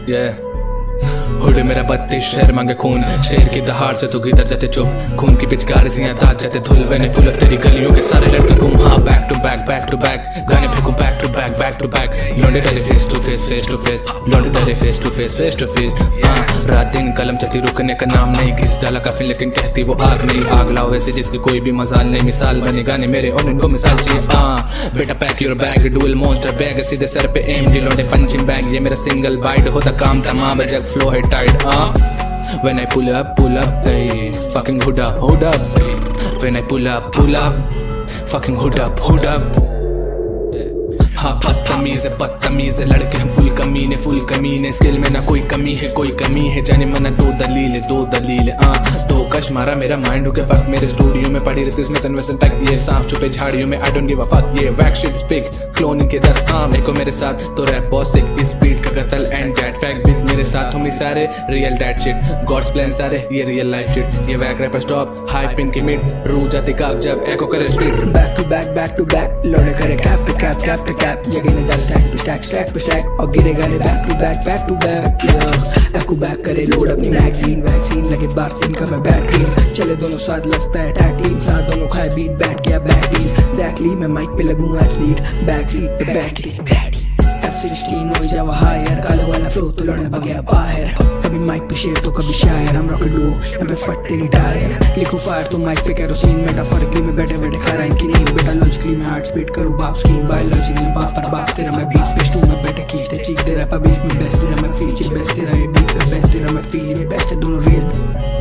Yeah. Hood मेरा 32 शहर मांगे खून, शेर की दहाड़ से तू किधर जाते चुप, खून की पिचकारी से दाग जाते धुल, मैंने पुल अप तेरी गलियों के सारे लड़के गुम। हाँ बैक टू बैक गाने फेंकूं बैक टू बैक लौंडे डरे फेस टू फेस लौंडे डरे फेस टू फेस। हाँ रात दिन कलम चलती रुकने का नाम नहीं, घिस डाला काफी लेकिन कहती वो आग नहीं, आग लाओ वैसे जिसकी कोई भी मजाल नहीं, मिसाल बने गाने मेरे और इनको मिसाल चाहिए। हाँ बेटा pack your bag, dual monster bag, सीधे सर पे एम डी लौंडे पंचिंग बैग, ये मेरा सिंगल बाइट होता काम तमाम, जग फ्लो है tight. When I pull up, hey, fucking hood up, hey. When I pull up, fucking hood up. हाँ बदतमीज है लड़के हम फुल कमीने, स्किल में ना कोई कमी है, जाने मना दो दलील दो कश मारा मेरा माइंड हो गया फक, मेरे स्टूडियो में पड़ी रहती इसमें तनवसन टक, ये सांप छुपे झाड़ियों में, I don't give a fuck, ये वैक शिट स्पिक क्लोनिंग के 10 देखो मेरे साथ तो रैप बॉस इस बीट का कत्ल एंड दैट फैक्ट बीट मेरे साथ हम सारे real that shit, God's plan सारे ये रियल लाइफ शिट, ये wack rapper stop high pin की मिड रू जाती काप जब एको करे स्पीड, बैक टू बैक लौड़े करे कैप पे कैप जगह न जा स्टैक पे स्टैक और गिरे गाने back to back echo back करे लोड अपनी वैक्सीन लगे बार से इनका मैं बैटरी चले दोनों साथ लगता है टैग टीम साथ दोनों खाए बीट बैठ गया बैक टीम एग्जैक्टली मैं माइक पे लगूं एथलीट बैक सीट पे बैठी F16 हो जावा हायर काले वाला फ्लो तो लड़ने बगया बाहर, कभी माइक पे शेर तो कभी शायर, हम रॉकेट डुओ यहाँ पे फट तेरी टायर, लिखो फायर तो माइक पे कैरोसिन, मेटाफोरिकली में बैठे खा रहा इनकी नींद, बेटा लॉजिकली मैं हार्ट स्पीड करूँ बाप स्कीम, बायोलॉजिकली बाप पर बाप तेरा मैं बीट पे स्टू में बैठे खींचते चीख दे रहा पब्लिक में बेस्ट तेरा मैं फीचर बेस्ट तेरा ये बीट पे बेस्ट तेरा मैं फील में बेस्ट है दोनों रियल।